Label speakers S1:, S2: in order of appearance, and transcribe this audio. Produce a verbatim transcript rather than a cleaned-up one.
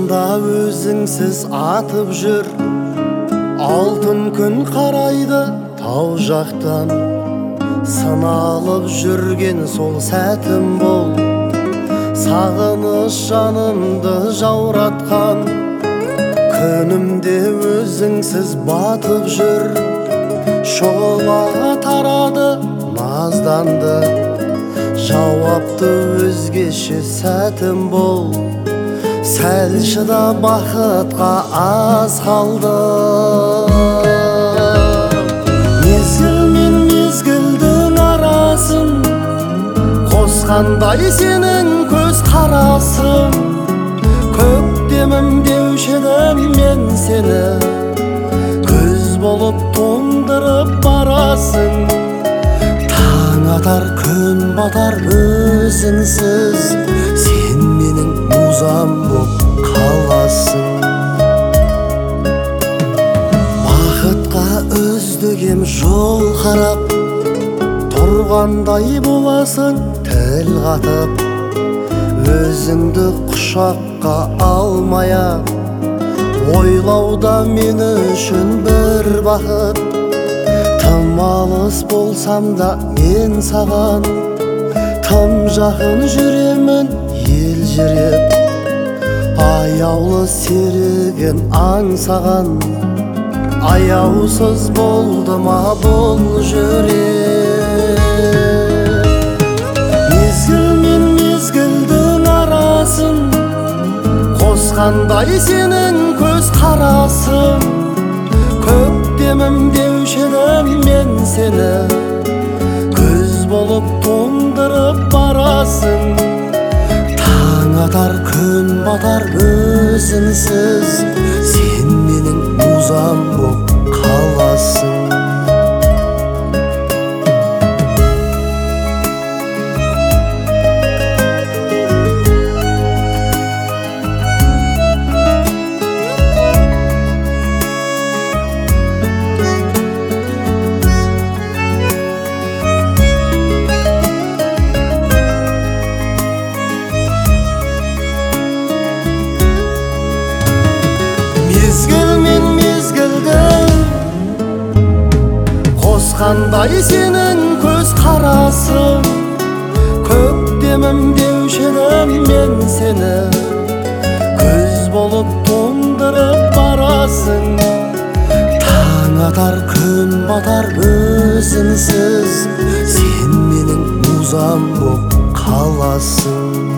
S1: шында өзіңсіз атып жүр, алтын күн қарайды тау жақтан. Сыналып жүрген сол сәтім бол, сағыныш жанымды жауратқан. Күнімде өзіңсіз батып жүр, шола тарады назданды. Жауапты өзгеше сәтім бол, сәл шыда бақытқа аз қалды. Мезгіл мен мезгілдің арасын қосқандай сенің көз қарасың. Көктемім деуші едім мен сені, күз болып тоңдырып барасың. Таң атар күн батар өзіңсіз, сен менің музам боп қаласың. Бақытқа өздігем жол қарап, тұрғандай боласың тіл қатып. Өзіңді құшаққа алмая, ойлауда мен үшін бір бақыт. Тым алыс болсам да мен саған, тым жақын жүремін елжіреп. Аяулы серігін аңсаған, аяусыз болды ма бұл жүрек. Мезгіл мен мезгілдің арасын қосқандай сенің көз қарасың. Көктемім деуші едім мен сені, күз болып тоңдырып барасың. Таң атар күн батар өзіңсіз, сен менің музам боп қаласың. Мезгіл мен мезгілдің қосқандай сенің көз қарасың. Көктемім деуші едім мен сені, күз болып тоңдырып барасың. Таң атар күн батар өзіңсіз, сен менің музам боп қаласың.